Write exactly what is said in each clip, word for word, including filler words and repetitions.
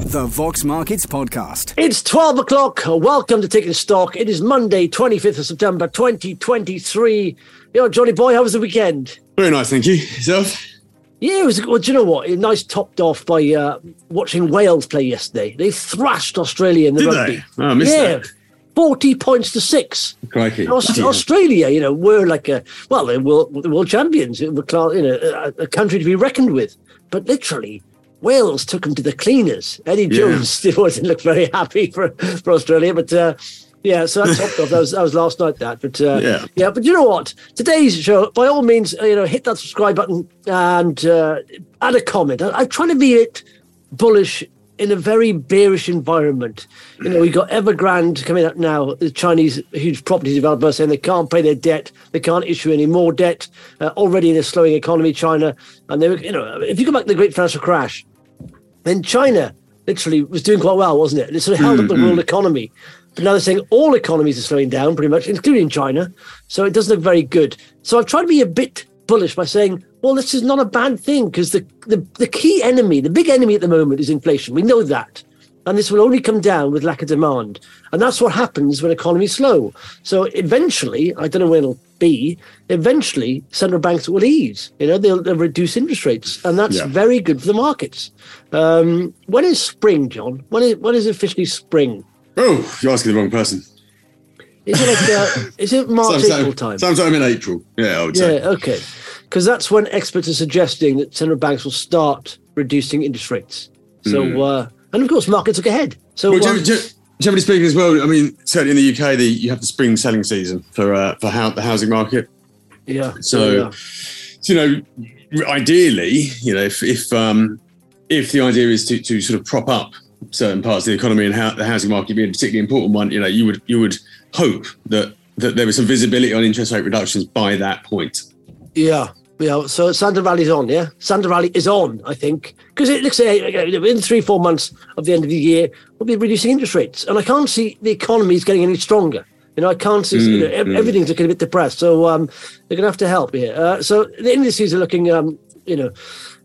The Vox Markets Podcast. It's twelve o'clock. Welcome to Taking Stock. It is Monday, twenty-fifth of September, twenty twenty-three. You know, Johnny boy, how was the weekend? Very nice, thank you. Yourself? Yeah, it was. Well, do you know what? A nice topped off by uh, watching Wales play yesterday. They thrashed Australia in the Did rugby. they? Oh, I missed yeah. that. forty points to six. Crikey. Aus- Yeah. Australia, you know, were like a, well, they were the world champions. It were, you know, a, a country to be reckoned with. But literally, Wales took them to the cleaners. Eddie Yeah. Jones still wasn't look very happy for, for Australia. But uh, yeah, so that topped off. That was, that was last night, that. But uh, Yeah. yeah, but you know what? Today's show, by all means, uh, you know, hit that subscribe button and uh, add a comment. I, I'm trying to be it bullish in a very bearish environment. You know, we got Evergrande coming up now, the Chinese huge property developer saying they can't pay their debt, they can't issue any more debt. Uh, already in a slowing economy, China, and they were, you know, if you go back to the Great Financial Crash, then China literally was doing quite well, wasn't it? And it sort of held up the world economy. But now they're saying all economies are slowing down pretty much, including China. So it doesn't look very good. So I've tried to be a bit bullish by saying, well, this is not a bad thing because the, the, the key enemy, the big enemy at the moment is inflation. We know that. And this will only come down with lack of demand. And that's what happens when economies slow. So eventually, I don't know when it'll be, eventually central banks will ease. You know, they'll, they'll reduce interest rates. And that's Yeah. very good for the markets. Um, when is spring, John? When is, when is officially spring? Oh, you're asking the wrong person. Is it like uh, is it March, Sometime- April time? Sometime in April. Yeah, I would say. Yeah, okay. Because that's when experts are suggesting that central banks will start reducing interest rates. So, uh, and of course, markets look ahead. So, Well, um, gen- gen- generally speaking as well, I mean, certainly in the U K, the, you have the spring selling season for uh, for how, the housing market. yeah. So, yeah. so, you know, ideally, you know, if if um, if the idea is to, to sort of prop up certain parts of the economy and how the housing market being a particularly important one, you know, you would you would hope that that there was some visibility on interest rate reductions by that point. Yeah, yeah. So Santa Valley's on, yeah? Santa Valley is on, I think. Because it looks like uh, in three, four months of the end of the year, we'll be reducing interest rates. And I can't see the economy is getting any stronger. You know, I can't see, you know, ev- everything's looking a bit depressed. So um, they're going to have to help here. Uh, so the indices are looking, um, you know,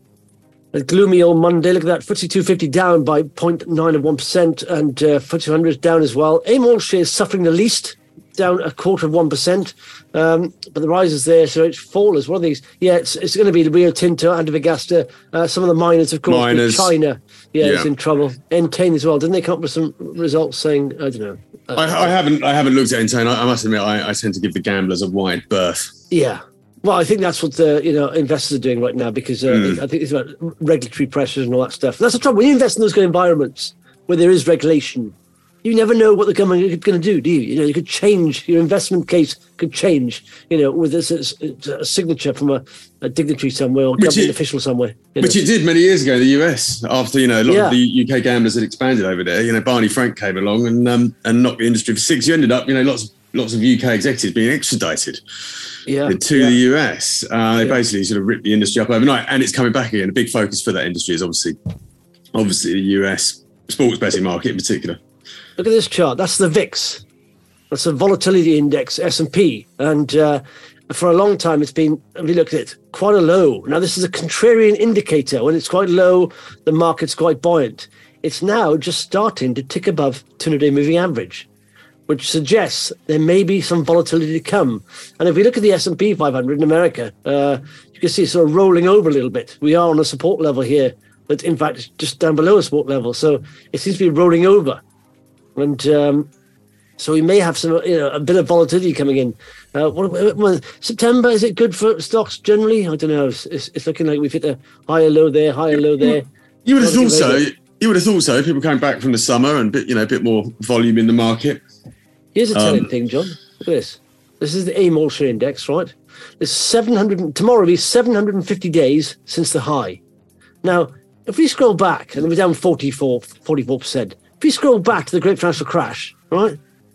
a gloomy old Monday. Look at that, F T S E two fifty down by zero point nine of one percent and uh, F T S E one hundred is down as well. A M O L shares suffering the least, down a quarter of one percent. Um, but the rise is there, so it's fallers. One of these, yeah, it's it's going to be Rio Tinto, Antofagasta, uh, some of the miners, of course. but Miners. China, yeah, Yeah. is in trouble. Entain as well. Didn't they come up with some results saying, I don't know. Uh, I, I haven't I haven't looked at Entain. I, I must admit, I, I tend to give the gamblers a wide berth. Yeah. Well, I think that's what the you know investors are doing right now because uh, Mm. I think it's about regulatory pressures and all that stuff. That's the trouble. When you invest in those kind of environments where there is regulation, you never know what the government is going to do, do you? You know, you could change your investment case could change. You know, with this a, a signature from a, a dignitary somewhere or Which government it- official somewhere. You Which know. it did many years ago in the U S after, you know, a lot Yeah. of the U K gamblers had expanded over there. You know, Barney Frank came along and um, and knocked the industry for six. You ended up, you know, lots of lots of U K executives being extradited yeah, to yeah. the U S. Uh, they Yeah. basically sort of ripped the industry up overnight, and it's coming back again. A big focus for that industry is obviously obviously the U S sports betting market in particular. Look at this chart. That's the V I X. That's the volatility index, S and P. And uh, for a long time, it's been, if you look at it, quite a low. Now, this is a contrarian indicator. When it's quite low, the market's quite buoyant. It's now just starting to tick above two hundred day moving average, which suggests there may be some volatility to come. And if we look at the S and P five hundred in America, uh, you can see it sort of rolling over a little bit. We are on a support level here, but in fact, it's just down below a support level. So it seems to be rolling over. And um, so we may have some, you know, a bit of volatility coming in. Uh, what, what, September, is it good for stocks generally? I don't know. It's, it's, it's looking like we've hit a higher low there, higher low there. You would have Not thought so. very good. You would have thought so. People coming back from the summer and bit, you know, a bit more volume in the market. Here's a telling Um, thing, John. Look at this. This is the A M O L share index, right? There's seven hundred, tomorrow will be seven hundred fifty days since the high. Now, if we scroll back, and we're down forty-four, forty-four percent, if we scroll back to the Great Financial Crash, right?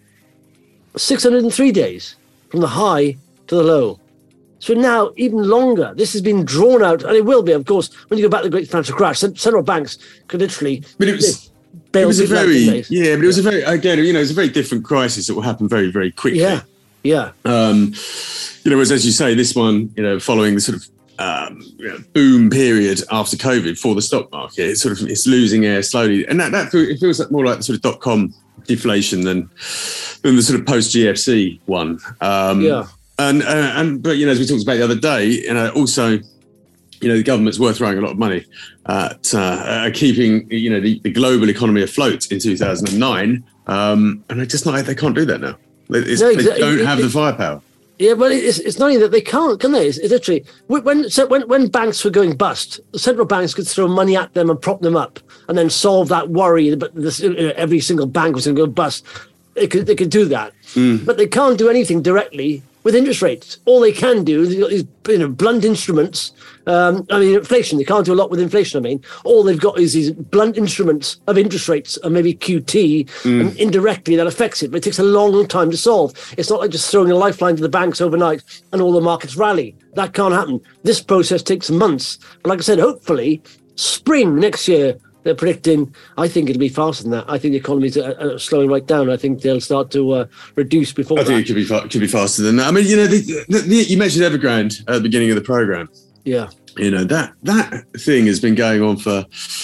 six hundred three days from the high to the low. So now, even longer, this has been drawn out, and it will be, of course, when you go back to the Great Financial Crash, cent- central banks could literally But it was, bail it was a people out, very, didn't they? yeah, but it was a very, again, you know, it's a very different crisis that will happen very, very quickly. Yeah, yeah. Um, you know, whereas as you say, this one, you know, following the sort of um, boom period after COVID for the stock market. It's sort of it's losing air slowly, and that that it feels like more like the sort of dot com deflation than than the sort of post G F C one. Um, yeah, and uh, and but you know, as we talked about the other day, you know, also. You know, the government's worth throwing a lot of money at uh, keeping, you know, the, the global economy afloat in two thousand nine. Um, and they're just not, they can't do that now. It's, no, exactly. They don't have it, the firepower. Yeah, but it's, it's not even that they can't, can they? It's, it's literally, when, so when, when banks were going bust, the central banks could throw money at them and prop them up and then solve that worry that this, every single bank was going to go bust. They could, they could do that. Mm. But they can't do anything directly with interest rates. All they can do is they've got these, you know, blunt instruments. Um, I mean, inflation, they can't do a lot with inflation, I mean. All they've got is these blunt instruments of interest rates and maybe Q T, mm. and indirectly that affects it. But it takes a long time to solve. It's not like just throwing a lifeline to the banks overnight and all the markets rally. That can't happen. This process takes months. But like I said, hopefully, spring next year, they're predicting, I think it'll be faster than that. I think the economy's uh, uh, slowing right down. I think they'll start to uh, reduce before I that. think it could be, fa- could be faster than that. I mean, you know, the, the, the, you mentioned Evergrande at the beginning of the programme. Yeah. You know, that that thing has been going on for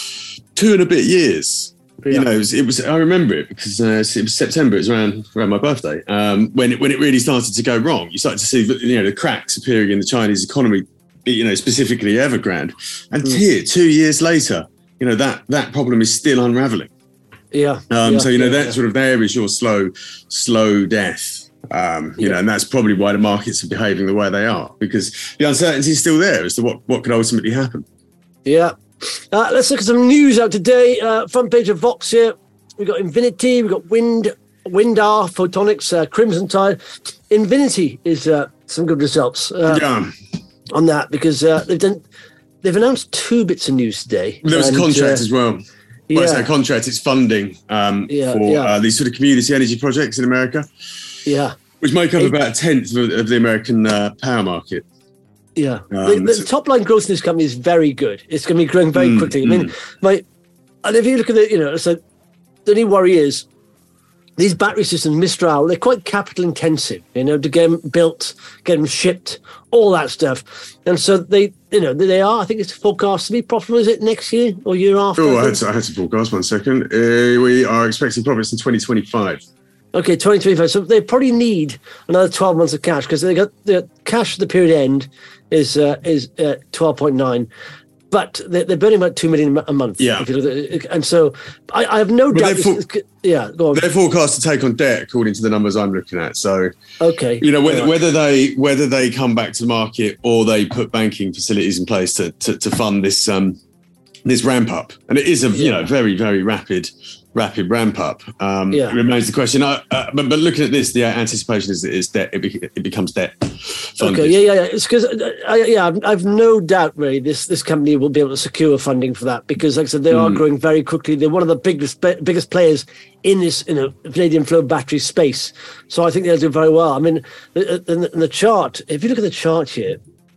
two and a bit years. Yeah. You know, it was, it was, I remember it because uh, it was September, it was around, around my birthday, um, when, it, when it really started to go wrong. You started to see, you know, the cracks appearing in the Chinese economy, you know, specifically Evergrande. And mm. here, two years later, you know, that that problem is still unraveling. Yeah. Um, yeah so, you know, yeah, that yeah. sort of there is your slow, slow death. Um, you yeah. know, and that's probably why the markets are behaving the way they are, because the uncertainty is still there as to what, what could ultimately happen. Yeah. Uh, let's look at some news out today. Uh, front page of Vox here. We've got Invinity, we've got Wind, Windar, Photonics, uh, Crimson Tide. Invinity is uh, some good results uh, yeah. on that, because uh, they've done... They've announced two bits of news today. There was and, a contract uh, as well. Well, yeah. it's a contract. It's funding um, yeah, for yeah. Uh, these sort of community energy projects in America. Yeah. Which make up it, about a tenth of, of the American uh, power market. Yeah. Um, the, the top line growth in this company is very good. It's going to be growing very mm, quickly. I mean, mm. my, and if you look at the, you know, so the only worry is these battery systems, Mistral, they're quite capital intensive, you know, to get them built, get them shipped, all that stuff. And so they, you know, they are, I think it's forecast to be profitable, is it next year or year after? Oh, I, I, had, to, I had to forecast one second. Uh, we are expecting profits in twenty twenty-five. Okay, twenty twenty-five. So they probably need another twelve months of cash, because they got the cash at the period end is uh, is uh, twelve point nine. But they're, they're burning about two million a month. Yeah. If you look at it. And so I, I have no but doubt. For, this, yeah, go on. They're forecast to take on debt, according to the numbers I'm looking at. So, okay, you know, whether, right. whether they whether they come back to the market or they put banking facilities in place to to, to fund this um this ramp up, and it is a yeah. you know very very rapid. rapid ramp up. Um, yeah. It remains the question. Uh, uh, but, but looking at this, the anticipation is that it's debt. It, be, it becomes debt funded. Okay. Yeah, yeah, yeah. It's because uh, I, yeah, I've, I've no doubt really this this company will be able to secure funding for that, because, like I said, they mm. are growing very quickly. They're one of the biggest biggest players in this you know vanadium flow battery space. So I think they'll do very well. I mean, in the, in the chart, if you look at the chart here,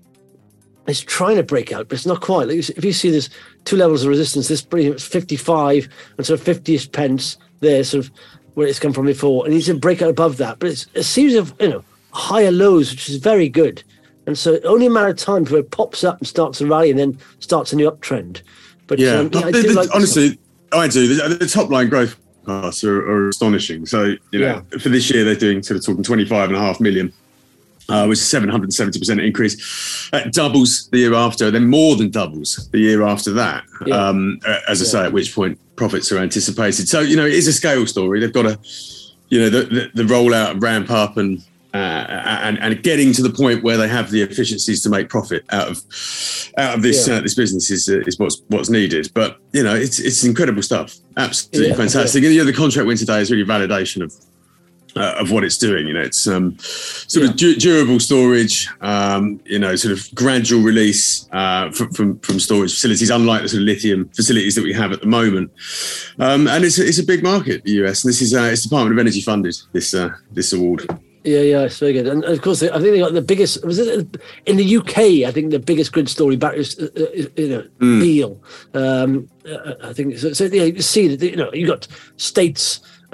it's trying to break out, but it's not quite. Like if you see there's two levels of resistance, this pretty much fifty-five and sort of fifty-ish pence there, sort of where it's come from before. And it needs to break out above that. But it's a series of, you know, higher lows, which is very good. And so only a matter of time before it pops up and starts to rally and then starts a new uptrend. But yeah, um, yeah I the, do the, like honestly, I do. The, the top line growth forecasts are, are astonishing. So, you know, yeah. for this year, they're doing sort of talking twenty-five and a half million. Uh, which is seven hundred seventy percent increase. That doubles the year after, then more than doubles the year after that. Yeah. Um, as I yeah. say, at which point profits are anticipated. So, you know, it is a scale story. They've got to, you know, the, the, the rollout and ramp up and, uh, and and getting to the point where they have the efficiencies to make profit out of out of this yeah. uh, this business is uh, is what's what's needed. But, you know, it's it's incredible stuff. Absolutely yeah. fantastic. Yeah. And, you know, the contract win today is really validation of Uh, of what it's doing. You know, it's um, sort yeah. of du- durable storage, um, you know, sort of gradual release uh, from, from from storage facilities, unlike the sort of lithium facilities that we have at the moment. Um, and it's a, it's a big market, the U S, and this is uh, it's Department of Energy funded this uh, this award. Yeah, yeah, it's very good. And of course, I think they got the biggest. Was it in the U K? I think the biggest grid story batteries, uh, you know, mm. deal. Um, I think so. So yeah, you see that you know you got states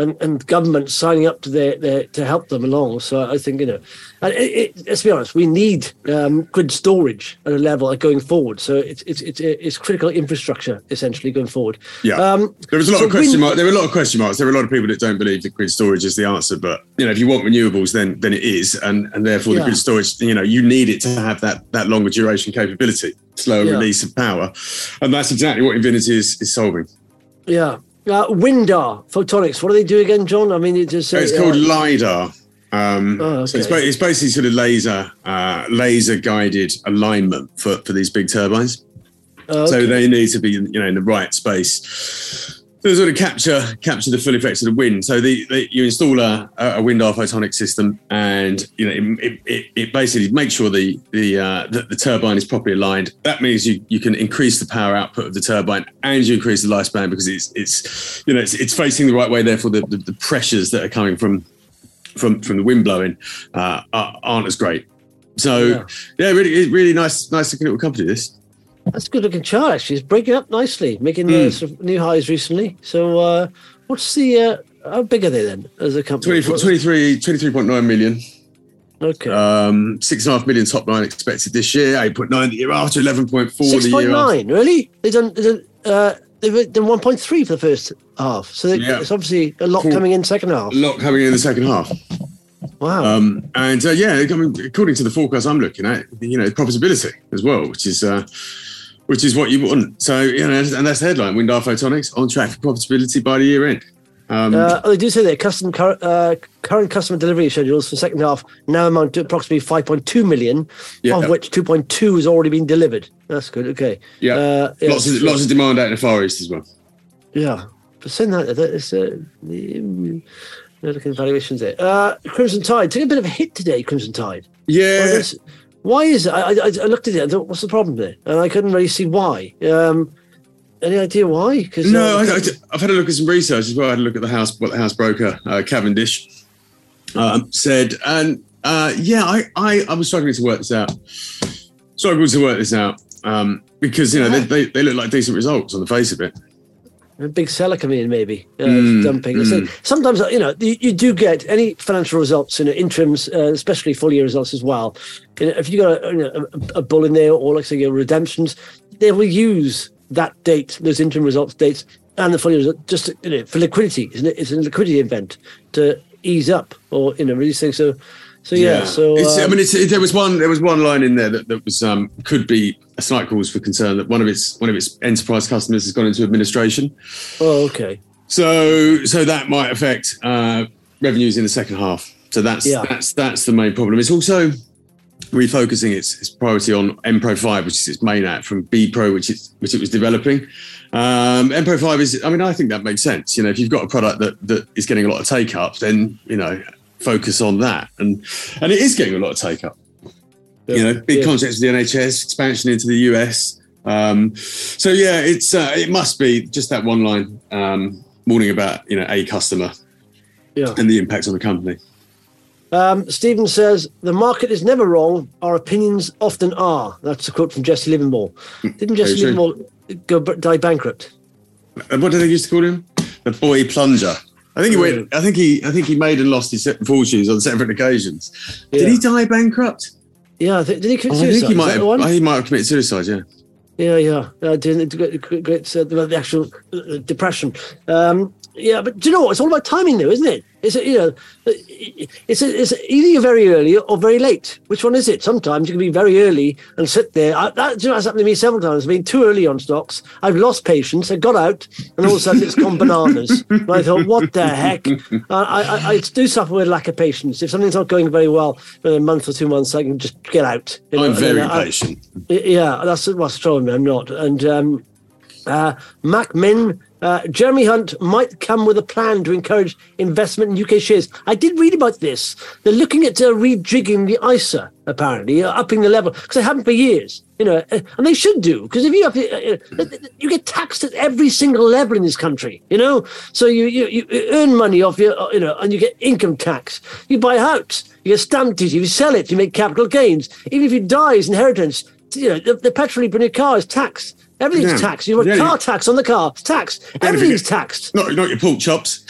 and, and government signing up to their, their to help them along. So I think, you know, and it, it, let's be honest, we need um, grid storage at a level going forward. So it's it's it's, it's critical infrastructure essentially going forward. Yeah, um, there was a lot so of question marks. There were a lot of question marks. There are a lot of people that don't believe that grid storage is the answer. But you know, if you want renewables, then then it is, and and therefore the yeah. grid storage, you know, you need it to have that that longer duration capability, slower yeah. release of power, and that's exactly what Invinity is is solving. Yeah. Uh, Windar Photonics. What do they do again, John? I mean, it just uh, it's called uh, LiDAR. Um, oh, okay. So it's, it's basically sort of laser uh, laser guided alignment for, for these big turbines. Oh, okay. So they need to be, you know, in the right space to sort of capture capture the full effects of the wind. So the, the, you install a, a Windar photonic system, and you know it, it, it basically makes sure the the, uh, the the turbine is properly aligned. That means you, you can increase the power output of the turbine, and you increase the lifespan because it's it's you know it's, it's facing the right way. Therefore, the, the, the pressures that are coming from from from the wind blowing uh, aren't as great. So yeah, yeah really really nice nice looking little company, this. That's a good looking chart, actually. It's breaking up nicely, making mm. uh, sort of new highs recently. So, uh, what's the, uh, how big are they then as a company? twenty-three, twenty-three point nine million. Okay. Um, six and a half million top line expected this year, eight point nine the year after, eleven point four the year after. six point nine, really? They've done, they've done, uh, they've done one point three for the first half. So they, yeah. it's obviously a lot cool. coming in second half. A lot coming in the second half. Wow. Um, and uh, yeah, I mean, according to the forecast I'm looking at, you know, profitability as well, which is uh, which is what you want. So, you know, and that's the headline: Windar Photonics on track for profitability by the year end. Um, uh, they do say that custom cur- uh, current customer delivery schedules for the second half now amount to approximately five point two million, yeah, of which two point two has already been delivered. That's good. Okay. Yeah. Uh, yeah lots of so, lots of demand out in the Far East as well. Yeah. But saying that, it's uh, looking at valuations there. Uh, Crimson Tide took a bit of a hit today. Crimson Tide. Yeah. Well, why is it? I, I, I looked at it. I thought, what's the problem there? And I couldn't really see why. Um, Any idea why? Cause, no, uh, I, I, I've had a look at some research as well. I had a look at the house, what the house broker, uh, Cavendish, um, said. And uh, yeah, I, I, I was struggling to work this out. Struggling to work this out um, because, you know, they, they, they look like decent results on the face of it. A big seller coming in, maybe, uh, mm, dumping. Mm. So sometimes, you know, you, you do get any financial results, you know, interims, uh, especially full year results as well. You know, if you got a, you know, a, a bull in there, or like say your redemptions, they will use that date, those interim results dates, and the full year result, just to, you know, for liquidity, isn't it? It's a liquidity event to ease up, or you know, release things. So, so yeah. yeah. So it's, um, I mean, it's, it, there was one, there was one line in there that, that was um, could be a slight cause for concern that one of its one of its enterprise customers has gone into administration. Oh, okay. So, so that might affect uh, revenues in the second half. So that's yeah. that's that's the main problem. It's also refocusing its, its priority on M Pro five, which is its main app, from B Pro, which it which it was developing. Um, M Pro five is, I mean, I think that makes sense. You know, if you've got a product that, that is getting a lot of take up, then, you know, focus on that. And and it is getting a lot of take up. Yeah. You know, big yeah. contracts with the N H S, expansion into the U S. Um, so yeah, it's uh, it must be just that one line um, warning about, you know, a customer yeah. and the impact on the company. Um, Stephen says, the market is never wrong. Our opinions often are. That's a quote from Jesse Livermore. Didn't Jesse Very Livermore go die bankrupt? What did they used to call him? The boy plunger. I think he went. I think he. I think he made and lost his fortunes on separate occasions. Yeah. Did he die bankrupt? Yeah. Th- did he commit oh, suicide? I think he might. Have, he might have committed suicide. Yeah. Yeah, yeah. Uh, doing great, great uh, the actual uh, depression. Um, yeah, but do you know what? It's all about timing, though, isn't it? It's a, you know, it's a, it's either you're very early or very late. Which one is it? Sometimes you can be very early and sit there. I, that, do you know, that's happened to me several times. I've been too early on stocks. I've lost patience. I got out, and all of a sudden it's gone bananas. And I thought, what the heck? Uh, I, I, I do suffer with lack of patience. If something's not going very well in a month or two months, I can just get out. You know? I'm very you know, patient. I, yeah, that's what's troubling me. I'm not. And um, uh, Mac Min. Uh, Jeremy Hunt might come with a plan to encourage investment in U K shares. I did read about this. They're looking at uh, rejigging the I S A, apparently, uh, upping the level, because they haven't for years. You know, uh, and they should do, because if you have, uh, uh, you get taxed at every single level in this country. You know, so you you, you earn money off your, you know, and you get income tax. You buy a house, you get stamp duty. You sell it, you make capital gains. Even if you die as inheritance, you know, the, the petrol you put in your car is taxed. Everything's Yeah. taxed. You have a Yeah, car you- tax on the car. It's taxed. Everything's taxed. Not, not your pork chops.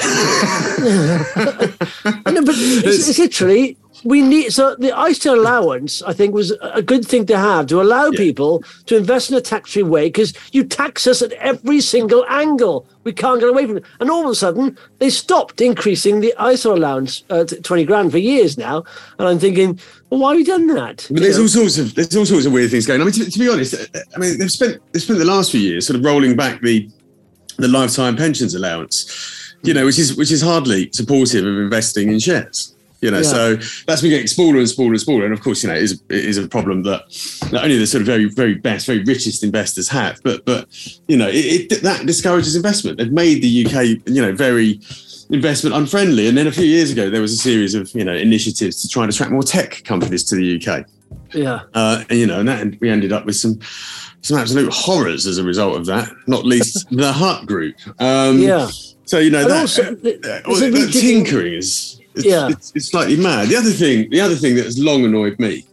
I know, but it's, it's literally we need. So the I S A allowance, I think, was a good thing to have to allow Yeah. people to invest in a tax-free way because you tax us at every single angle. We can't get away from it. And all of a sudden, they stopped increasing the I S A allowance uh, to twenty grand for years now. And I'm thinking, well, why have you done that? But You there's know? all sorts of there's all sorts of weird things going on. I mean, to, to be honest, I mean they've spent they've spent the last few years sort of rolling back the the lifetime pensions allowance, you know, which is which is hardly supportive of investing in shares. You know, Yeah. so that's been getting smaller and smaller and smaller. And of course, you know, it is, it is a problem that not only the sort of very, very best, very richest investors have, but, but you know, it, it, that discourages investment. They've made the U K, you know, very investment unfriendly. And then a few years ago, there was a series of, you know, initiatives to try and attract more tech companies to the U K. Yeah. Uh, and, you know, and that, we ended up with some some absolute horrors as a result of that, not least the Hut Group. Um, Yeah. So, you know, And that, also, uh, th- uh, there's a that ridiculous- tinkering is it's, Yeah. it's, it's slightly mad. The other thing, the other thing that has long annoyed me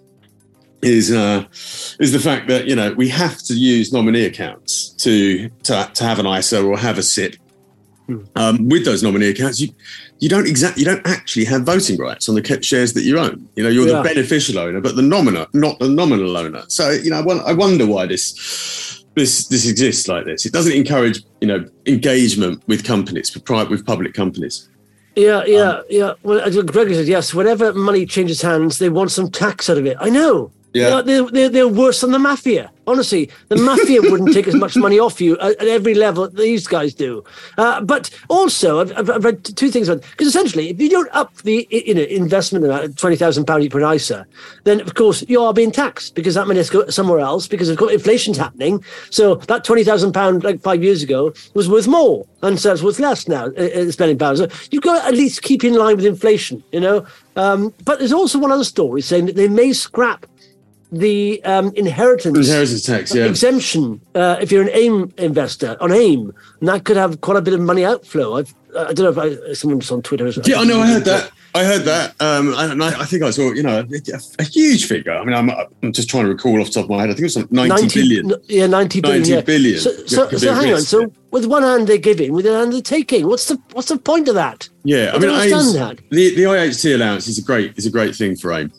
is uh, is the fact that, you know, we have to use nominee accounts to to, to have an I S A or have a S I P. Hmm. Um, with those nominee accounts, you you don't exact you don't actually have voting rights on the ca- shares that you own. You know, you're Yeah. the beneficial owner, but the nominal, not the nominal owner. So, you know, I, won- I wonder why this this this exists like this. It doesn't encourage, you know, engagement with companies, with private, with public companies. Yeah, yeah, Um, yeah. Well, as Gregory said, yes, whenever money changes hands, they want some tax out of it. I know. Yeah. Yeah, they're, they're, they're worse than the mafia. Honestly, the mafia wouldn't take as much money off you at, at every level that these guys do. Uh, but also, I've, I've, I've read two things about because essentially, if you don't up the you know investment amount at twenty thousand pounds per I S A, then of course you are being taxed because that money has to go somewhere else because of course inflation's happening. So that twenty thousand pounds like five years ago was worth more, and so it's worth less now. Uh, spending pounds, so you've got to at least keep in line with inflation, you know. Um, but there's also one other story saying that they may scrap the um, inheritance, Inheritance tax, yeah. exemption uh, if you're an AIM investor on AIM, and that could have quite a bit of money outflow. I've, I don't know if I, someone's on Twitter. Has, Yeah, I know. I heard that. I heard that. Um, and I, I think I saw, you know, a, a huge figure. I mean, I'm, I'm just trying to recall off the top of my head. I think it was like ninety billion. n- Yeah, ninety billion. ninety yeah. billion. So, Could so, be so a hang on. risk, So yeah. with one hand they're giving, with the other hand they're taking. What's the what's the point of that? Yeah, I, I mean, don't understand AIM's- that. the the I H T allowance is a great is a great thing for AIM.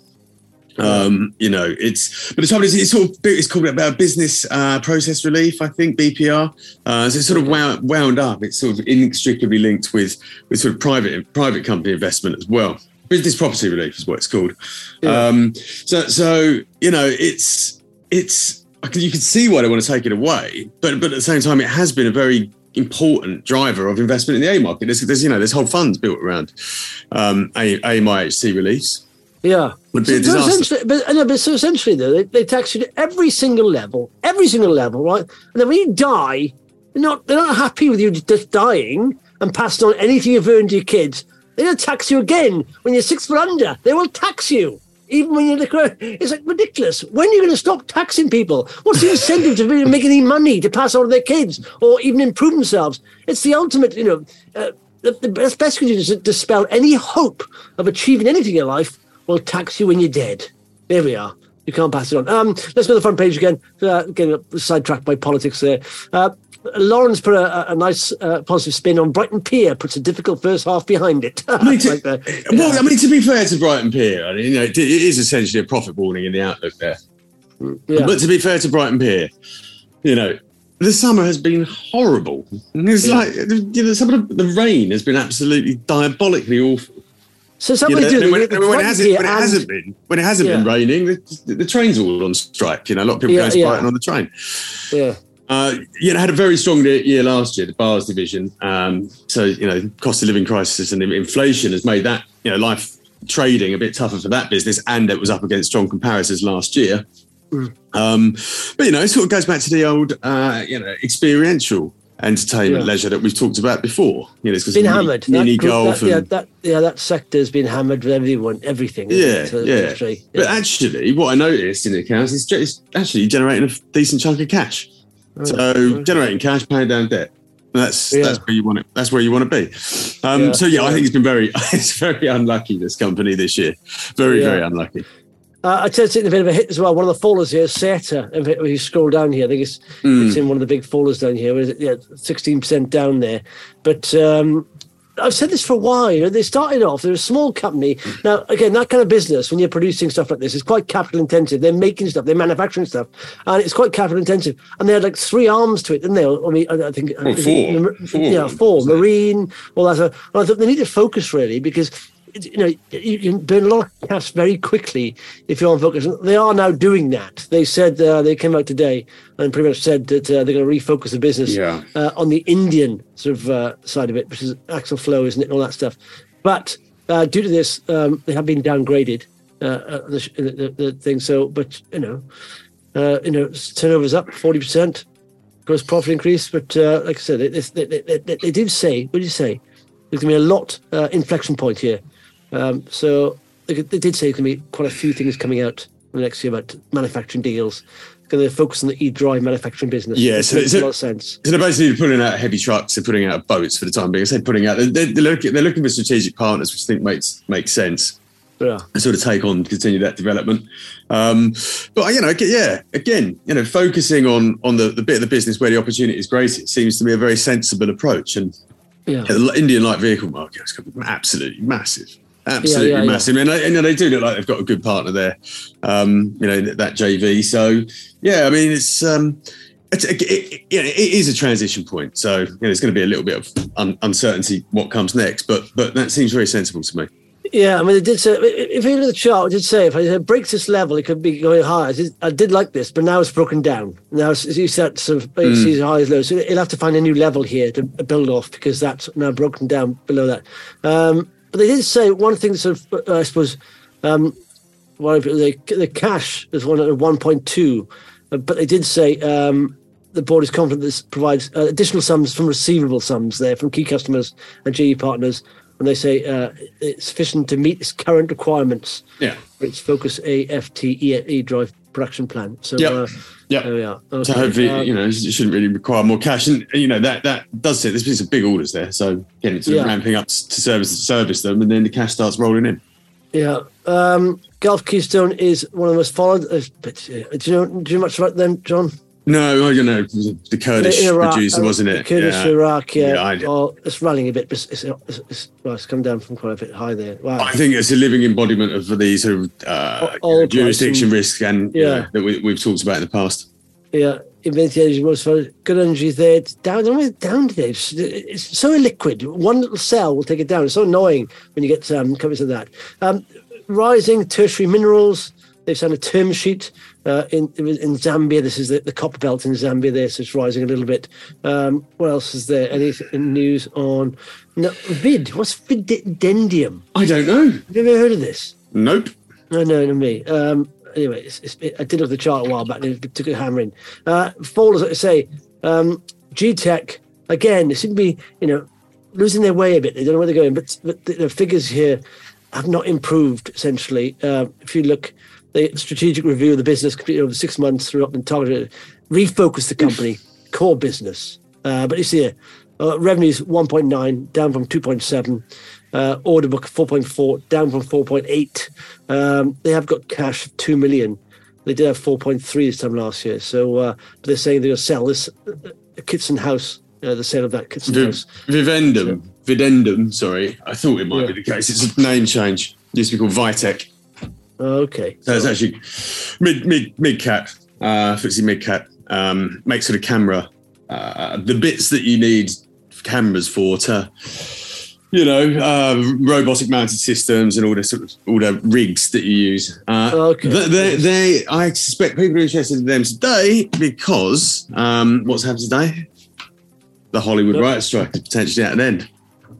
Um, you know, it's but the trouble is it's sort of it's called about business uh, process relief, I think B P R. Uh, so it's sort of wound, wound up. It's sort of inextricably linked with with sort of private private company investment as well. Business property relief is what it's called. Yeah. Um, so so you know, it's it's I can, you can see why they want to take it away, but but at the same time, it has been a very important driver of investment in the AIM market. There's, there's you know there's whole funds built around um, AIM I H T reliefs. Yeah. Would be a So- so disaster. essentially- But, no, but so essentially, though, they, they tax you at every single level, every single level, right? And then when you die, they're not they're not happy with you just dying and passing on anything you've earned to your kids. They're going to tax you again when you're six foot under. They will tax you even when you're the crow. It's like ridiculous. When are you going to stop taxing people? What's the incentive to really make any money to pass on to their kids or even improve themselves? It's the ultimate, you know. Uh, the, the best, best you can do is to dispel any hope of achieving anything in life. Will tax you when you're dead. There we are. You can't pass it on. Um, let's go to the front page again. Uh, getting sidetracked by politics there. Uh, Lawrence put a, a nice uh, positive spin on Brighton Pier, puts a difficult first half behind it. I mean, to, Like that. well, I mean, to be fair to Brighton Pier, I mean, you know, it, it is essentially a profit warning in the outlook there. Yeah. But to be fair to Brighton Pier, you know, the summer has been horrible. It's Yeah. like, you know, some of the, the rain has been absolutely diabolically awful. So You somebody know, do and when, the, the when it Brighton hasn't, Pier when it and- hasn't been, when it hasn't been Yeah. raining, the, the train's all on strike. You know, a lot of people Yeah, go to yeah. Brighton on the train. Yeah. Uh, you know, had a very strong year last year, the bars division. Um, so, you know, cost of living crisis and inflation has made that, you know, life trading a bit tougher for that business, and it was up against strong comparisons last year. Mm. Um, but, you know, it sort of goes back to the old, uh, you know, experiential entertainment Yeah. leisure that we've talked about before. You know, it's 'cause Been mini, hammered. mini that, group- golf that, yeah, and that yeah, that sector's been hammered with everyone, everything. isn't yeah, it? So yeah. it's really- But yeah. actually, what I noticed in the accounts is it's actually generating a decent chunk of cash. So okay. generating cash, paying down debt. That's Yeah. that's where you want it. That's where you want to be. Um, Yeah. So yeah, I Yeah. think it's been very it's very unlucky, this company this year. Very Yeah. very unlucky. Uh, I tend to take a bit of a hit as well. One of the fallers here, Seta, if you scroll down here, I think it's, mm. it's in one of the big fallers down here. Yeah, sixteen percent down there. But um, I've said this for a while. You know, they started off, they're a small company. Now, again, that kind of business, when you're producing stuff like this, is quite capital intensive. They're making stuff, they're manufacturing stuff, and it's quite capital intensive. And they had like three arms to it, didn't they? I mean, I think oh, four. It, four. Yeah, four. Marine, all that. And I thought they need to focus really, because you know, you can burn a lot of cash very quickly if you're on focus. They are now doing that. They said uh, they came out today and pretty much said that uh, they're going to refocus the business yeah. uh, on the Indian sort of uh, side of it, which is Axel Flow, isn't it, and all that stuff. But uh, due to this, um, they have been downgraded. Uh, uh, the, the, the thing. So, but you know, uh, you know, turnover's up forty percent, gross profit increase. But uh, like I said, they, they, they, they, they did say, what did you say? There's going to be a lot uh, inflection point here. Um, so they, they did say there's going to be quite a few things coming out in the next year about manufacturing deals. They're going to focus on the e-drive manufacturing business. Yeah, so makes it's a lot of sense. So they're basically putting out heavy trucks and putting out boats for the time being. They're putting out. They're, they're, looking, they're looking for strategic partners, which I think makes makes sense. Yeah, and sort of take on, continue that development. Um, but you know, yeah, again, you know, focusing on on the, the bit of the business where the opportunity is greatest seems to be a very sensible approach. And yeah, yeah the Indian light vehicle market is absolutely massive. Absolutely yeah, yeah, massive. Yeah. And, and you know, they do look like they've got a good partner there, um, you know, that J V. So, yeah, I mean, it's, um, it's it, it, it is a transition point. So, you know, there's going to be a little bit of un- uncertainty what comes next, but but that seems very sensible to me. Yeah, I mean, it did say, if you look at the chart, it did say if it breaks this level, it could be going higher. I did like this, but now it's broken down. Now it's, you set sort of, you see high as low. So it'll have to find a new level here to build off, because that's now broken down below that. Um, But they did say one thing, sort of, uh, I suppose, um, well, the, the cash is one at one point two, uh, but they did say um, the board is confident this provides uh, additional sums from receivable sums there from key customers and G E partners, and they say uh, it's sufficient to meet its current requirements yeah. for its Focus A F T e-drive production plan. So, yep. uh, yeah, there we are. Okay. So hopefully, um, you know, it shouldn't really require more cash, and you know that that does it. There's been some big orders there, so again, it's yeah. ramping up to service to service them, and then the cash starts rolling in. Yeah, um, Gulf Keystone is one of the most followed. Uh, but, uh, do you know? Do you know much about them, John? No, well, you know, the Kurdish Iraq, producer, wasn't it? Kurdish yeah. Iraq, yeah. yeah I, oh, it's rallying a bit, but it's, it's, it's, well, it's come down from quite a bit high there. Wow. I think it's a living embodiment of the sort of uh, you know, jurisdiction and, risk and yeah. you know, that we, we've talked about in the past. Yeah, Invented most good energy there. It's down, it's down today. It's, it's so illiquid. One little cell will take it down. It's so annoying when you get um, companies like that. Um, rising tertiary minerals. They've signed a term sheet uh, in in Zambia. This is the, the copper belt in Zambia there, so it's rising a little bit. Um, what else is there? Any news on no, Vid? What's Videndium? I don't know. Have you ever heard of this? Nope. No, no, no, me. Um, anyway, it's, it's, it, I did look at the chart a while back. And it took a hammering. Uh, Fallers, like I say, um, G-Tech, again, they seem to be, you know, losing their way a bit. They don't know where they're going, but, but the, the figures here have not improved, essentially. Uh, if you look, the strategic review of the business completed over six months through up and targeted, refocus the company, core business. Uh, but you see here, uh, revenues one point nine, down from two point seven. Uh, order book four point four, down from four point eight. Um, they have got cash of two million. They did have four point three this time last year. So uh, they're saying they're going to sell this uh, Kitson House, uh, the sale of that Kitson v- House. Vivendum, so, Videndum, sorry. I thought it might yeah. be the case. It's a name change. It used to be called Vitec. Okay. So it's actually mid mid mid cap, uh, F T S E mid cap. Um, makes sort of camera, uh, the bits that you need cameras for to, you know, uh, robotic mounted systems and all the sort of all the rigs that you use. Uh, okay. They, they, they, I suspect people are interested in them today because um, what's happened today? The Hollywood okay. writer strike is potentially at an end.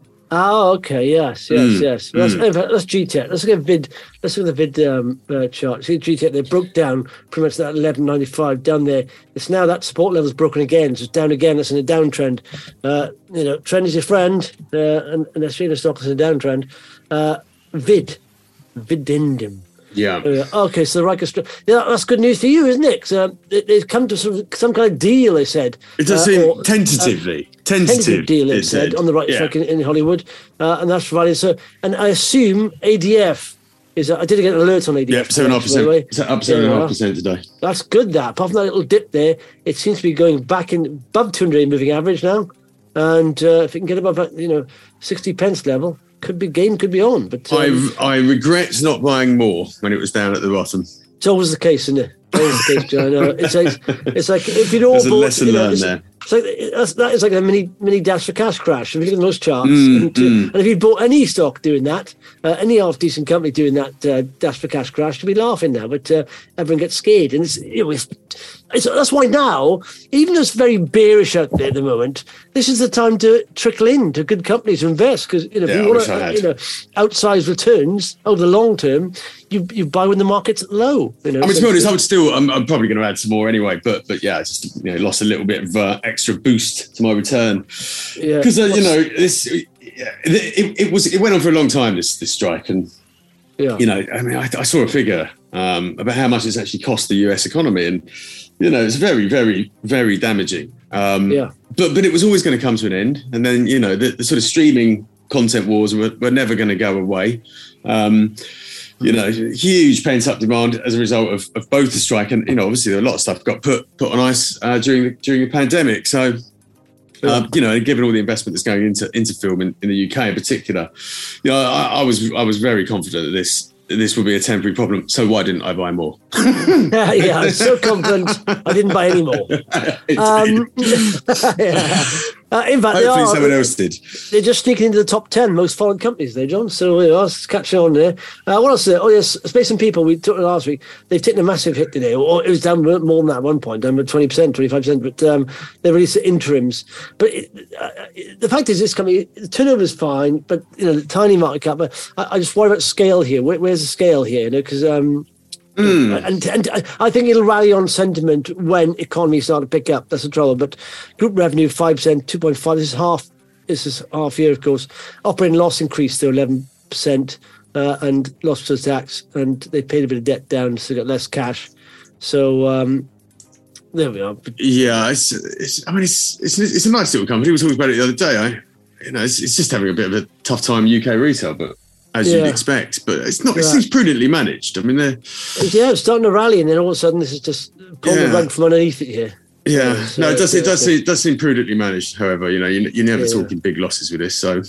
Oh, okay. Yes, yes, mm. yes. Well, mm. That's, that's G-Tech. Let's look at vid. Let's look at the vid um, uh, chart. See G-Tech. They broke down pretty much that eleven ninety-five down there. It's now that support level's broken again. So it's down again. That's in a downtrend. Uh, you know, trend is your friend, uh, and, and the Australian stock is in a downtrend. Uh, vid, Videndum. Yeah. Uh, okay, so the Riker, yeah, that's good news for you, isn't it? So it, they've come to some, some kind of deal. They said it does uh, seem or, tentatively, uh, tentative, tentative deal. It, it said, said on the right yeah. strike in, in Hollywood, uh, and that's provided. So, and I assume A D F is I did get an alert on A D F. Yeah, seven and a half percent. It's up seven and a half percent today. That's good. That apart from that little dip there, it seems to be going back in above two hundred moving average now. And uh, if it can get above that, you know, sixty pence level, could be game could be on. But um, I I regret not buying more when it was down at the bottom. It's always the case, isn't it? Always the case, John. It's like it's like if you'd all There's a bought, lesson you know, learned it's, there. It's like that's, that is like a mini mini dash for cash crash. If you look at those charts, Mm, and, uh, mm. and if you bought any stock doing that, uh, any half decent company doing that uh, dash for cash crash, you'd be laughing now. But uh, everyone gets scared, and it's, you know, it's, it's that's why now, even though it's very bearish out there at the moment, this is the time to trickle in to good companies to invest because you know Yeah, if I you wish want I had. you know outsized returns over the long term, you you buy when the market's low. You know, I mean, to so- be honest, I would still. I'm, I'm probably going to add some more anyway. But but yeah, I just you know lost a little bit of uh, extra boost to my return yeah. because uh, you know this. Yeah, it, it was it went on for a long time. This this strike, and yeah. you know, I mean, I, I saw a figure um, about how much it's actually cost the U S economy, and you know, it's very very very damaging. Um, Yeah. But but it was always going to come to an end, and then you know the, the sort of streaming content wars were, were never going to go away. Um, you know, huge pent up demand as a result of, of both the strike and you know, obviously a lot of stuff got put put on ice uh, during the, during the pandemic. So. Um, you know, given all the investment that's going into into film in, in the U K in particular, you know, I, I was I was very confident that this this would be a temporary problem. So why didn't I buy more? yeah, yeah, I'm so confident I didn't buy any more. Um, yeah. uh, in fact, they Hopefully are, someone else did. they're just sneaking into the top ten most followed companies there, John. So you know, let's catch on there. Uh, what else? There? Oh, yes, Space and People, we talked last week. They've taken a massive hit today, or it was down more than that at one point, down by twenty percent, twenty-five percent, but um, they released interims. But it, uh, the fact is, this company, the turnover is fine, but you know, the tiny market cap. But I, I just worry about scale here. Where, where's the scale here? You know, because um, Mm. and, and I think it'll rally on sentiment when economies start to pick up. That's the trouble. But group revenue five percent, two point five. This is half. This is half year, of course. Operating loss increased to eleven percent, uh, and loss before tax. And they paid a bit of debt down, so they got less cash. So um, there we are. Yeah, it's, it's I mean, it's, it's it's a nice little company. We were talking about it the other day. I, you know, it's, it's just having a bit of a tough time U K retail, but as Yeah. you'd expect. But it's not. It Yeah. seems prudently managed. I mean, they're Yeah, it's starting to rally, and then all of a sudden, this is just pulling Yeah. the rug from underneath it here. yeah. Yeah, so no, it does. It it's, does. uh, Seem, it does seem prudently managed. However, you know, you, you're never Yeah. talking big losses with this. So,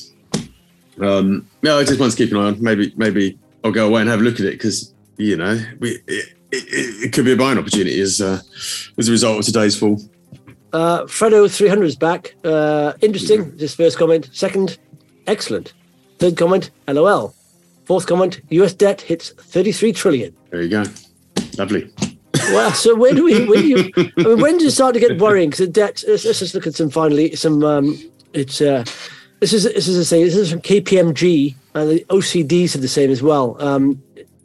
um, no, I just want to keep an eye on. Maybe, maybe I'll go away and have a look at it because you know, we it, it, it could be a buying opportunity as uh, as a result of today's fall. Uh, Fredo three hundred is back. Uh, interesting. This first comment. Second, excellent. Third comment, LOL. Fourth comment, U S debt hits thirty-three trillion. There you go. Lovely. Well, so when do we? When do you? I mean, when does it start to get worrying? Because the debt. Let's, let's just look at some. Finally, some. Um, it's. Uh, this is. This is the same. This is from K P M G, and the O C D said the same as well. Um,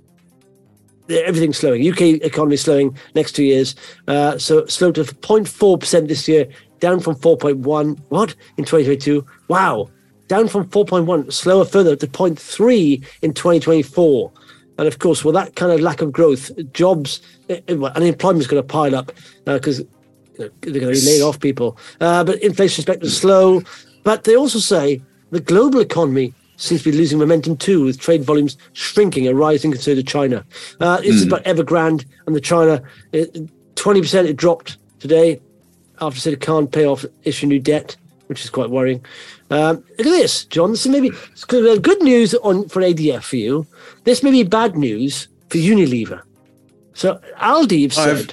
everything's slowing. U K economy is slowing next two years. Uh, so slow to zero point four percent this year, down from four point one. What in twenty twenty-two? Wow. Down from four point one, slower further to zero point three in twenty twenty-four. And of course, with that kind of lack of growth, jobs, unemployment is going to pile up because uh, you know, they're going to be laying off people. Uh, but inflation is expected to slow. But they also say the global economy seems to be losing momentum too, with trade volumes shrinking and rising concern to China. Uh, this mm. is about Evergrande and the China. It, twenty percent it dropped today after it said it can't pay off, issue new debt, which is quite worrying. Um, look at this, John. This is maybe good news on for A D F for you. This may be bad news for Unilever. So Aldi have said,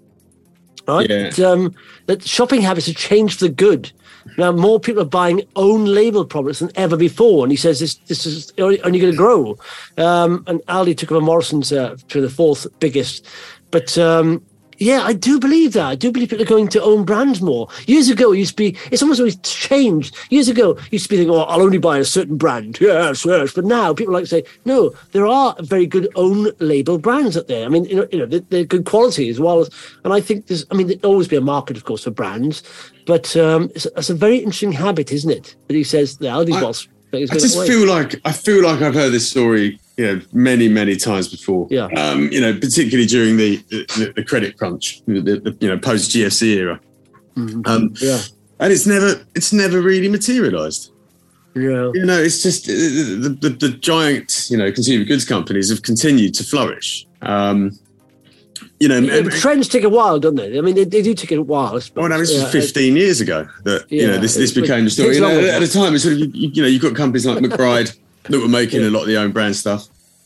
right, yeah. that, um, that shopping habits have changed for the good. Now more people are buying own label products than ever before, and he says this this is only going to grow. Um, and Aldi took over Morrison's uh, to the fourth biggest, but. Um, Yeah, I do believe that. I do believe people are going to own brands more. Years ago, it used to be, it's almost always changed. Years ago, it used to be thinking, oh, I'll only buy a certain brand. Yes, yes. But now people like to say, no, there are very good own label brands out there. I mean, you know, you know they're, they're good quality as well. As, and I think there's, I mean, there'll always be a market, of course, for brands. But um, it's, it's a very interesting habit, isn't it? That he says the Aldi boss. I just feel like, I feel like I've heard this story you know, many, many times before. Yeah. Um, you know, particularly during the the, the credit crunch, the, the you know post G F C era. Mm-hmm. Um, yeah. And it's never it's never really materialised. Yeah. You know, it's just uh, the, the, the giant, you know, consumer goods companies have continued to flourish. Um, you know, yeah, trends take a while, don't they? I mean, they, they do take a while. Well, no, this was yeah, fifteen years ago that yeah, you know this this became the story. You know, at the time, it's sort of you, you know you've got companies like McBride that were making yeah. a lot of the own brand stuff.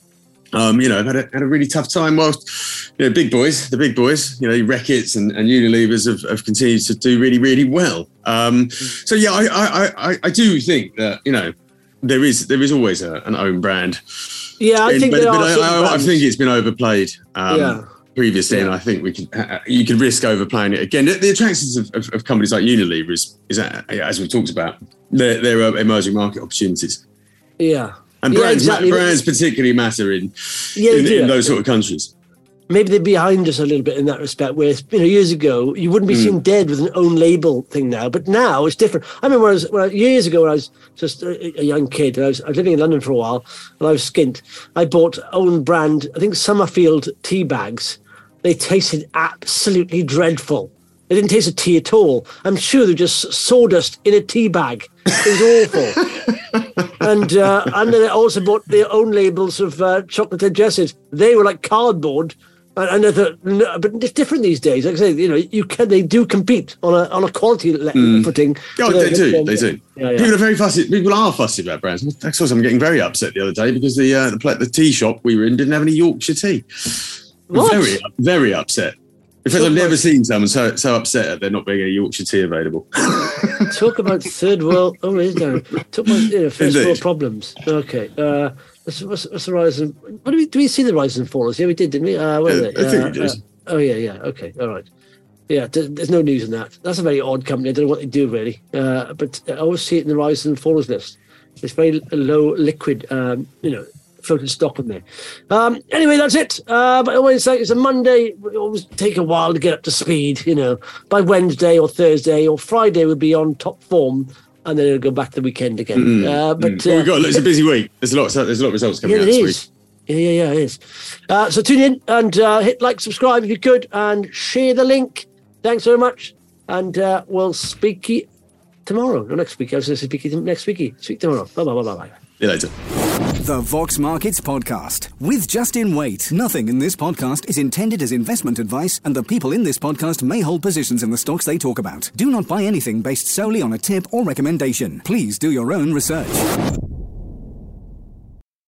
Um, you know, had a, had a really tough time. Whilst you know, big boys, the big boys, you know, Reckitt's and, and Unilevers have, have continued to do really, really well. Um, so yeah, I, I, I, I do think that you know there is there is always a, an own brand. Yeah, I in, think but, there but are I, I, I think it's been overplayed. Um, yeah. Previously, yeah. and I think we can you can risk overplaying it again. The, the attractions of, of, of companies like Unilever is, is as we talked about, there there are emerging market opportunities. Yeah, and yeah, brands exactly. brands particularly matter in yeah, in, in those sort of countries. Maybe they're behind us a little bit in that respect. Where you know years ago you wouldn't be mm. seen dead with an own label thing now, but now it's different. I remember when I was, when I, years ago when I was just a, a young kid. And I was, I was living in London for a while, and I was skint. I bought own brand, I think Summerfield tea bags. They tasted absolutely dreadful. They didn't taste of tea at all. I'm sure they're just sawdust in a tea bag. It was awful. and uh, and then I also bought their own labels of uh, chocolate digestives. They were like cardboard. And, and I thought, no, but it's different these days. Like I say, you know, you can they do compete on a on a quality mm. footing. Oh, so they do. They do. Yeah, yeah. People are very fussy. People are fussy about brands. I saw someone getting very upset the other day because the uh, the, the tea shop we were in didn't have any Yorkshire tea. What? Very, very upset. In fact, I've never seen someone so so upset at there not being any Yorkshire tea available. Talk about third world. Oh, is there? Talk about you know, first Indeed. world problems. Okay. Uh, what's, what's, what's the rise and what do we do? We see the rise and falls. Yeah, we did, didn't we? Uh, where yeah, are they? I think uh, we did. Uh, oh yeah, yeah. Okay, all right. Yeah, there's no news in that. That's a very odd company. I don't know what they do really, uh, but I always see it in the rise and falls list. It's very low liquid, um, you know. Floating stock on there. Um, anyway, that's it. Uh, but always like it's a Monday. It always take a while to get up to speed. You know, by Wednesday or Thursday or Friday we'll be on top form, and then it'll go back to the weekend again. Mm-hmm. Uh, but mm-hmm. well, we've got it's a busy week. There's a lot. There's a lot of results coming yeah, out it this is. week. Yeah, yeah, yeah, it is. Uh, so tune in and uh, hit like, subscribe if you could, and share the link. Thanks very much, and uh, we'll speak to you tomorrow. No, next week. I was going to speak to you next week. Speak tomorrow. Bye, bye, bye, bye, bye. See you later. The Vox Markets Podcast with Justin Waite. Nothing in this podcast is intended as investment advice, and the people in this podcast may hold positions in the stocks they talk about. Do not buy anything based solely on a tip or recommendation. Please do your own research.